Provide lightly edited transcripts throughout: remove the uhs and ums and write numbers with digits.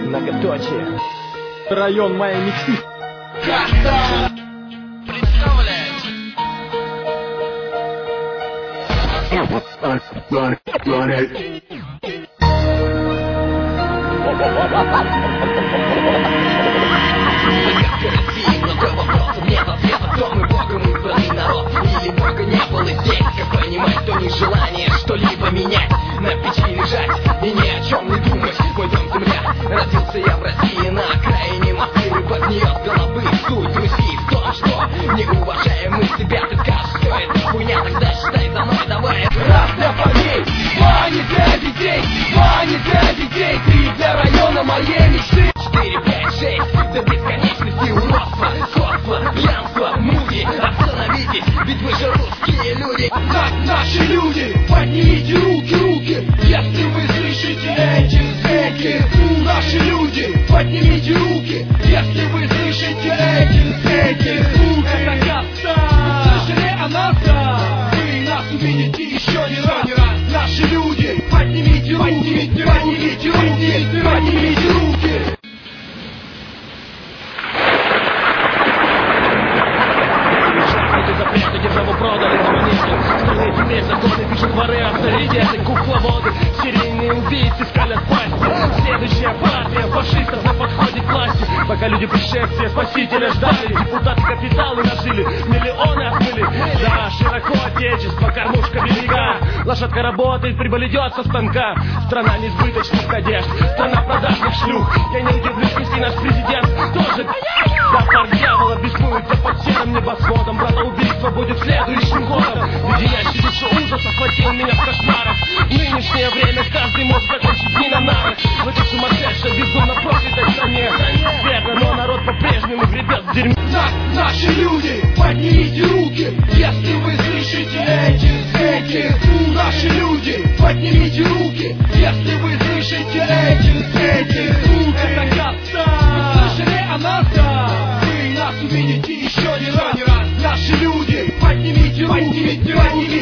Многоточие. Район моей мечты. Много вопросов, нет ответа, кто мы, Богом избранный народ или Бога не было здесь. Как понимать, то не желание что-либо менять, на печи лежать и ни о чем не думать. Мой дом земля, родился я в России, на окраине Москвы, под нее с головы. Суть Руси в том, что не уважаем мы себя. Ты скажешь, что это хуйня, тогда считай за мной, давай. Раз для парней, два не для детей, два не для детей, три для района моей мечты. 4, 5, 6, до бесконечности уродства, сходства, пьянства, муки. Остановитесь, ведь мы же русские люди. Наши люди, поднимите руки, если вы слышите эти звуки. Наши люди, поднимите руки, если вы слышите эти звуки. Это каста, слышали о нас, да? Вы нас увидите еще не раз. Наши люди, поднимите руки, поднимите руки, поднимите руки. Запреты державу продали на монеты. Страны теперь законы пишут воры, авторитеты, кукловоды, серийные убийцы скалят пасти. Следующая партия фашистов на подходе к власти. Пока люди пришествия спасителя ждали, депутаты капиталы нажили, миллионы отмыли. Да, широко отечество, кормушка велика. Лошадка работает, прибыль идет со станка. Страна несбыточных надежд, страна продажных шлюх. Я не удивлюсь, если наш президент тоже. Да, пар дьявола беснуется под серым небосводом. Братоубийство будет следующим ходом. Леденящий душу ужас охватил меня в кошмарах. В нынешнее время каждый может закончить дни на нарах. В этой сумасшедшей, безумно проклятой стране. Верно, но народ по-прежнему гребет в дерьме. Наши люди, поднимите руки, если вы слышите эти. Наши люди, поднимите руки, если вы слышите эти. Это каста, слышали о нас, да? Вы нас увидите еще не раз. Наши люди, поднимите руки,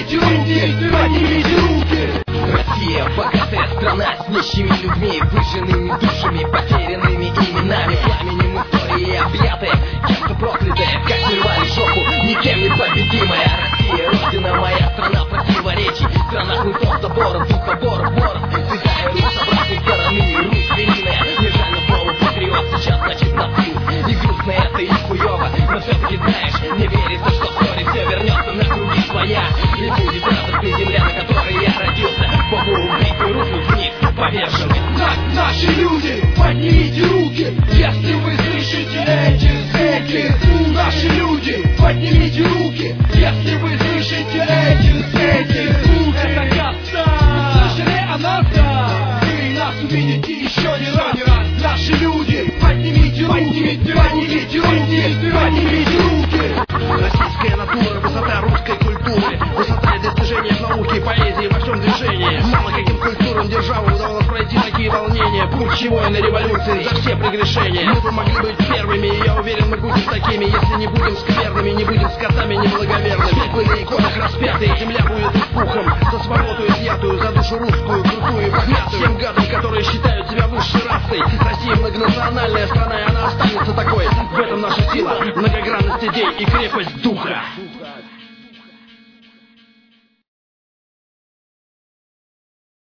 поднимите руки. Россия богатая страна с нищими людьми, выжженными душами, потерянными именами, пламенем истории объятая, кем-то проклятая, как мы рвали жопу, никем не победимая. Россия, родина моя, страна противоречий, страна хлыстов, заборов, двух поборов, воров, святая Русь, с обратной стороны, Русь звериная, не жаль, но слово патриот сейчас значит нацизм, и грустно это, и хуёво, но все-таки знаешь, не верится, что вскоре все вернется на круги своя, и будет радостной земля, на которой я родился, Богу убитый, рухнуть вниз, поверженный. Наши люди, поднимите руки, если вы слышите эти. Наши люди, поднимите руки, если вы слышите эти. Это каста, слышали о нас, да? Вы нас увидите еще не раз. Наши люди, поднимите руки, поднимите руки. Российская натура, высота русской культуры, высота достижения в науке, поэзии, во всем движении. Мало каким культурам державам удавалось пройти такие волнения, путь военной революции за все прегрешения. Мы бы могли быть первыми, и я уверен, мы будем такими, если не будем скверными, не будем скотами неблаговерными. Все были на иконах распятые, земля будет их пухом, за свободу изъятую, за душу русскую, крутую и богатую. Всем гадам, которые считают себя высшей расой. Россия многонациональная страна, и она останется такой. В этом наша сила, многогранность идей и крепость духа.